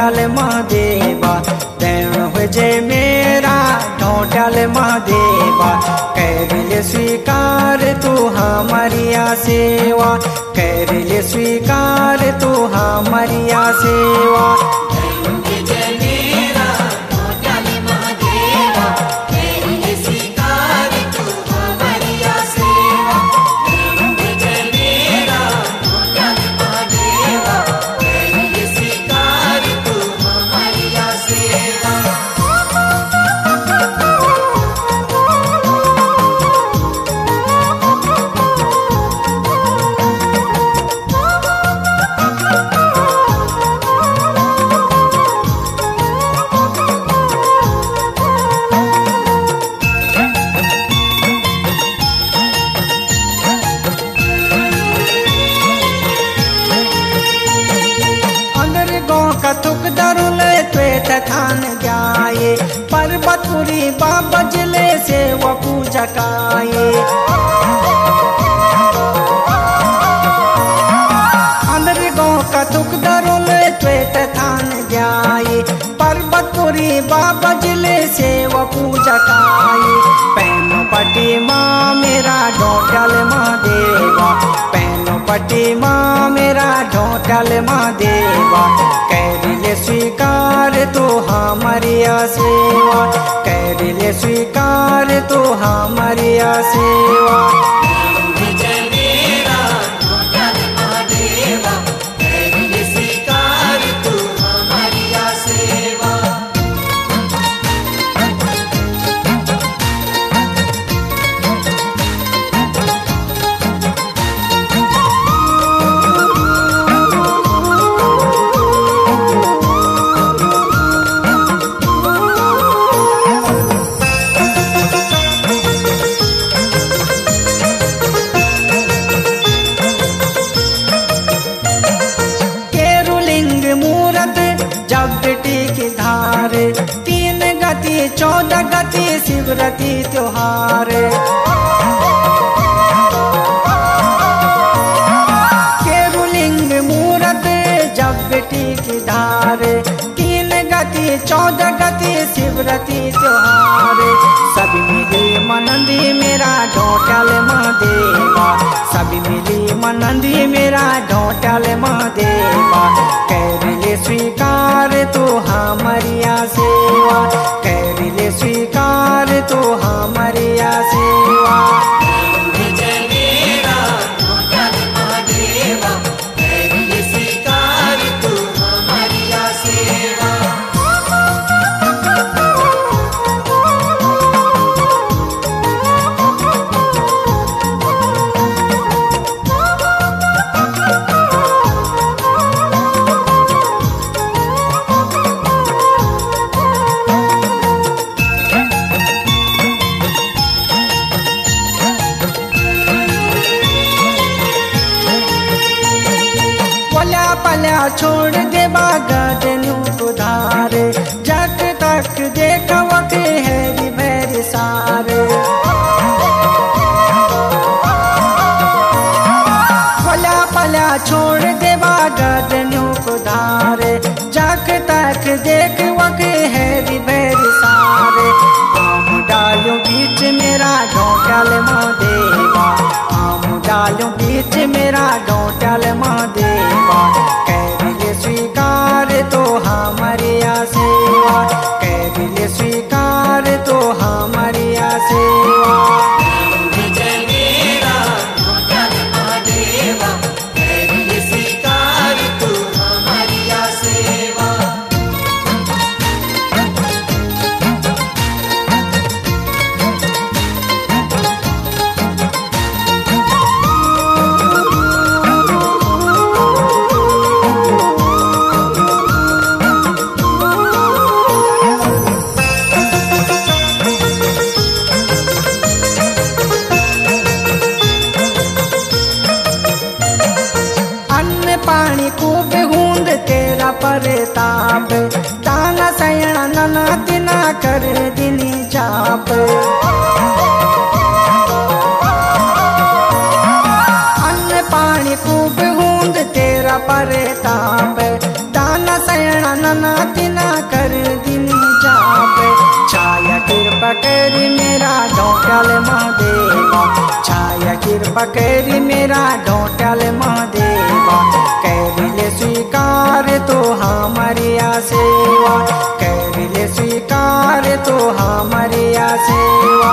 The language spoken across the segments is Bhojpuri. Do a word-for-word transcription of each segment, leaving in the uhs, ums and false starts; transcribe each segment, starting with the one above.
ढोटल महादेवा दैण हुजे मेरा ढोटल महादेवा कर ले स्वीकार तू हमारिया सेवा कर ले स्वीकार तू हमारिया सेवा कथुक दरुल त्वेत थान जाए पर्वतपुरी बाबा जिले से वो पूजा काये अंदर गो कथुक दरुल त्वेत थान जाए पर्वतपुरी बाबा जिले से वो पूजा काये पैनो पटी माँ मेरा ढोटल महादेवा पैनो पटी माँ मेरा ढोटल महादेवा कर ले स्वीकार तो हमारिया सेवा कर ले स्वीकार तो हमारिया सेवा की धार तीन गति चौदह गति शिवरात्रि त्योहार केरुलिंग मूरत जब बेटी की धार तीन गति चौदह गति शिवरात्रि त्योहार सभी मिली मनंदी मेरा ढोटल महादेवा सभी मिली मनंदी मेरा ढोटल महादेवा कर ले स्वीकार तो हमारिया सेवा कर ले स्वीकार तो हमारिया सेवा पल्या छोड़ दे बागनु उधार जग तक देख वके है मेरे सारे पल्या पल्या छोड़ दे बागनु उधार जग तक देख वके है मेरे सारे आम डालो बीच मेरा ढोटल महादेवा आम डालो बीच मेरा ढोटल महादेवा कर ले स्वीकार तो हमारिया सेवा कर ले स्वीकार तो हमारिया सेवा पानी खूब हूंद तेरा परताप दाना सयणा नना दिना कर दिनी चाप अन्न पानी खूब हूंद तेरा परताप दाना सयणा नैणा नाती ना कर दिन जावे। छाया कृपा करी मेरा ढोट्याल महादेवा, छाया कृपा करी मेरा ढोट्याल महादेवा। करिले स्वीकार तो हमारी सेवा, करिले स्वीकार तो हमारी सेवा।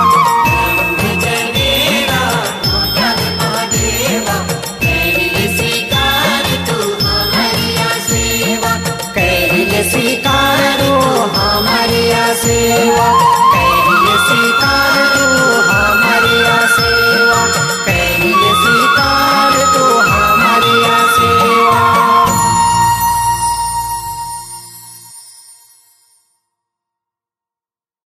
करिले स्वीकार